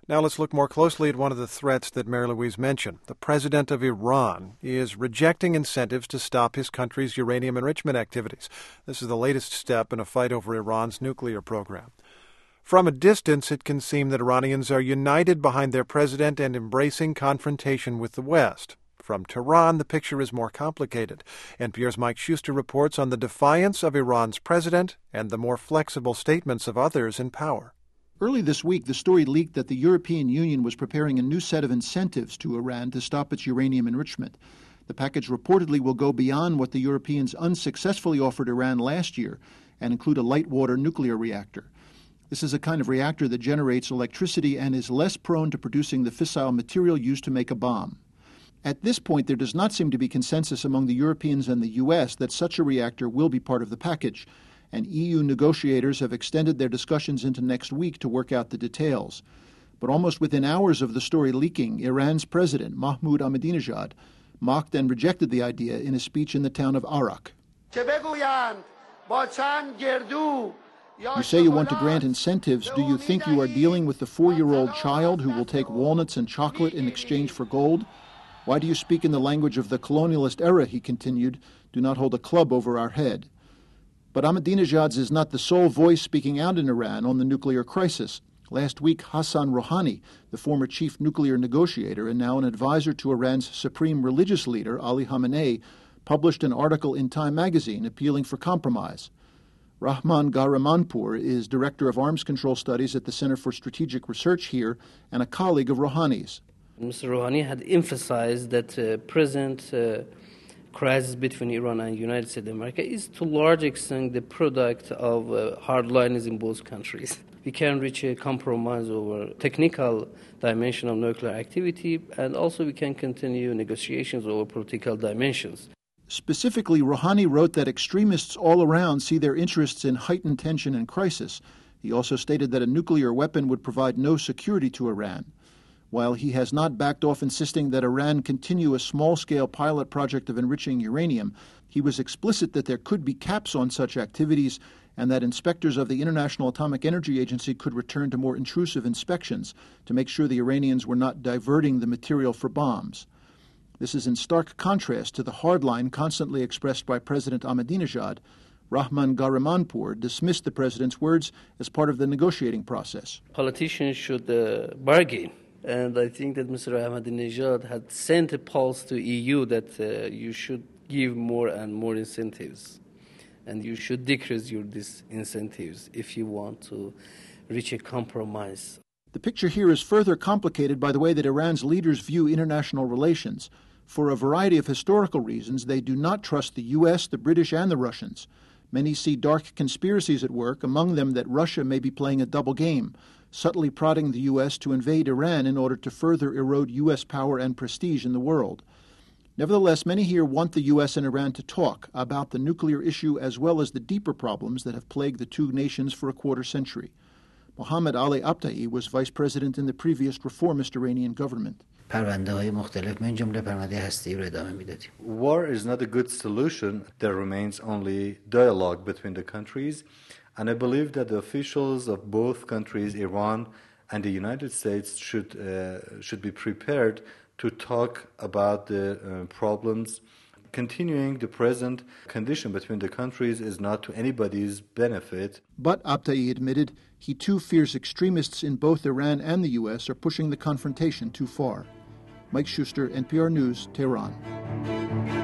Now let's look more closely at one of the threats that Mary Louise mentioned. The president of Iran is rejecting incentives to stop his country's uranium enrichment activities. This is the latest step in a fight over Iran's nuclear program. From a distance, it can seem that Iranians are united behind their president and embracing confrontation with the West. From Tehran, the picture is more complicated. NPR's Mike Schuster reports on the defiance of Iran's president and the more flexible statements of others in power. Early this week, the story leaked that the European Union was preparing a new set of incentives to Iran to stop its uranium enrichment. The package reportedly will go beyond what the Europeans unsuccessfully offered Iran last year and include a light water nuclear reactor. This is a kind of reactor that generates electricity and is less prone to producing the fissile material used to make a bomb. At this point, there does not seem to be consensus among the Europeans and the U.S. that such a reactor will be part of the package, and EU negotiators have extended their discussions into next week to work out the details. But almost within hours of the story leaking, Iran's president, Mahmoud Ahmadinejad, mocked and rejected the idea in a speech in the town of Arak. You say you want to grant incentives. Do you think you are dealing with the 4-year-old child who will take walnuts and chocolate in exchange for gold? Why do you speak in the language of the colonialist era, he continued. Do not hold a club over our head. But Ahmadinejad is not the sole voice speaking out in Iran on the nuclear crisis. Last week, Hassan Rouhani, the former chief nuclear negotiator and now an advisor to Iran's supreme religious leader, Ali Khamenei, published an article in Time magazine appealing for compromise. Rahman Ghahramanpour is director of arms control studies at the Center for Strategic Research here and a colleague of Rouhani's. Mr. Rouhani had emphasized that present crisis between Iran and the United States of America is to a large extent the product of hardliners in both countries. We can reach a compromise over technical dimension of nuclear activity, and also we can continue negotiations over political dimensions. Specifically, Rouhani wrote that extremists all around see their interests in heightened tension and crisis. He also stated that a nuclear weapon would provide no security to Iran. While he has not backed off insisting that Iran continue a small-scale pilot project of enriching uranium, he was explicit that there could be caps on such activities and that inspectors of the International Atomic Energy Agency could return to more intrusive inspections to make sure the Iranians were not diverting the material for bombs. This is in stark contrast to the hardline constantly expressed by President Ahmadinejad. Rahman Ghahramanpour dismissed the president's words as part of the negotiating process. Politicians should bargain. And I think that Mr. Ahmadinejad had sent a pulse to EU that you should give more and more incentives, and you should decrease your disincentives if you want to reach a compromise. The picture here is further complicated by the way that Iran's leaders view international relations. For a variety of historical reasons, they do not trust the U.S., the British, and the Russians. Many see dark conspiracies at work, among them that Russia may be playing a double game, subtly prodding the U.S. to invade Iran in order to further erode U.S. power and prestige in the world. Nevertheless, many here want the U.S. and Iran to talk about the nuclear issue as well as the deeper problems that have plagued the two nations for a quarter century. Mohammad Ali Abtahi was vice president in the previous reformist Iranian government. War is not a good solution. There remains only dialogue between the countries. And I believe that the officials of both countries, Iran and the United States, should be prepared to talk about the problems. Continuing the present condition between the countries is not to anybody's benefit. But Abtahi admitted he too fears extremists in both Iran and the U.S. are pushing the confrontation too far. Mike Schuster, NPR News, Tehran.